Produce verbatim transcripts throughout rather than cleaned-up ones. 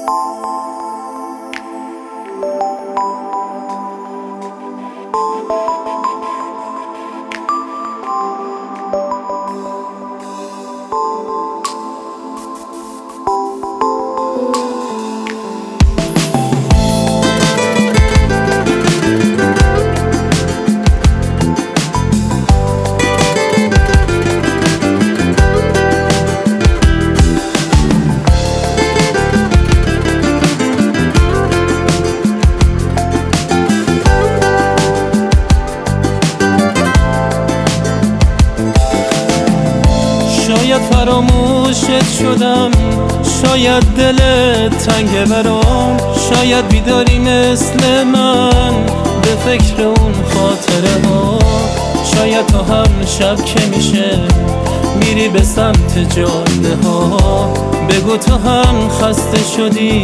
شاید فراموشت شدم، شاید دلت تنگه برام، شاید بیداری مثل من به فکر اون خاطره ها. شاید تو هم شب که میشه میری به سمت جاده ها، بگو تو هم خسته شدی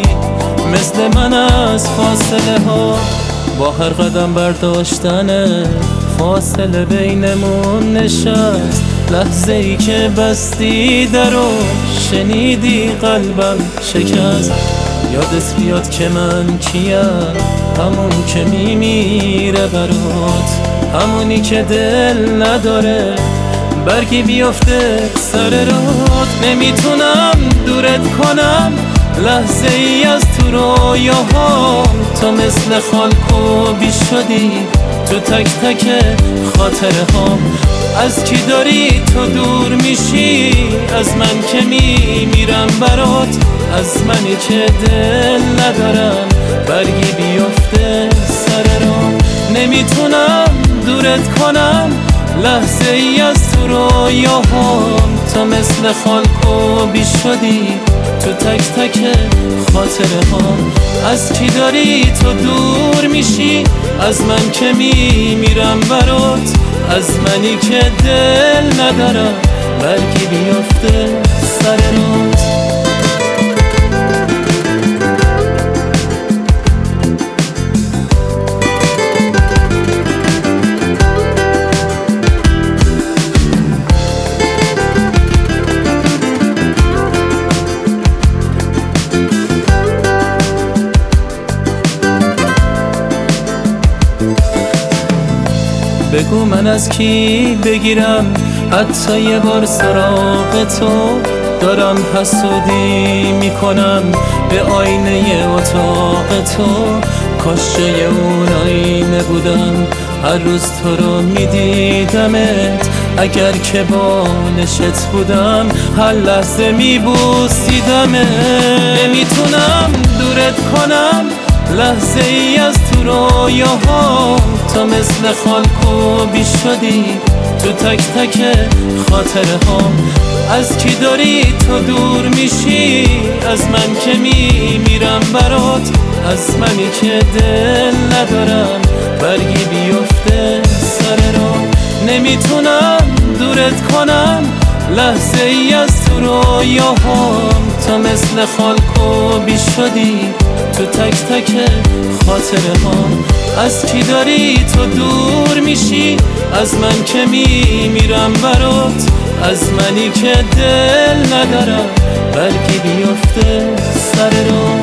مثل من از فاصله ها. با هر قدم برداشتن فاصله بینمون نشست، لحظه ای که بستی درو شنیدی قلبم شکست. یادت بیاد که من کیم، همون که میمیره برات، همونی که دل نداره برگی بیفته سر رات. نمیتونم دورت کنم لحظه ای از تو رویاهام، تو مثل خالکو بی شدی تو تک تک خاطره هام. از کی داری تو دور میشی؟ از من که میمیرم برات، از منی که دل ندارم برگی بیفته سر رام. نمیتونم دورت کنم لحظه ای از تو رویاهام، تو مثل خالکو بی شدی تو تک تک خاطره هام. از کی داری تو دور میشی؟ از من که میمیرم برات، از منی که دل ندارم برگی بیفته سر رات. بگو من از کی بگیرم حتی یه بار سراغ تو، دارم حسودی میکنم به آینه اتاق تو. کاش جای اون آینه بودم هر روز تو رو میدیدمت، اگر که بالشت بودم هر لحظه میبوسیدمت. نمیتونم دورت کنم لحظه ای از تو رویاهام، تو مثل خالکو بی شدی تو تک تک خاطره هام. از کی داری تو دور میشی؟ از من که میمیرم برات، از منی که دل ندارم برگی بیفته سر رام. نمیتونم دورت کنم لحظه ای از تو رویاهام، تو مثل خالکو بی شدی تو تک تک خاطره هام. از کی داری تو دور میشی؟ از من که میمیرم برات، از منی که دل ندارم برگی بیفته سر رام.